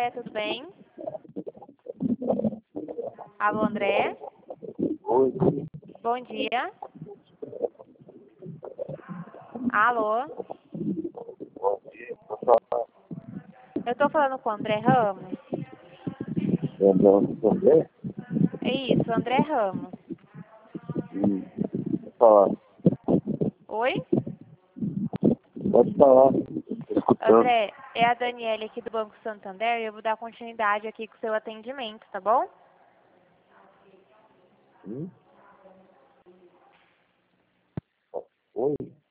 André, tudo bem? Alô, André? Oi, Bom dia. Alô? bom dia. Vou falar Eu tô falando com o André Ramos. lembrando você. É isso, André Ramos. Vou falar. Oi? Pode falar. Tô escutando. André, é a Daniele aqui do Banco Santander e eu vou dar continuidade aqui com o seu atendimento, tá bom? Hum? Oi?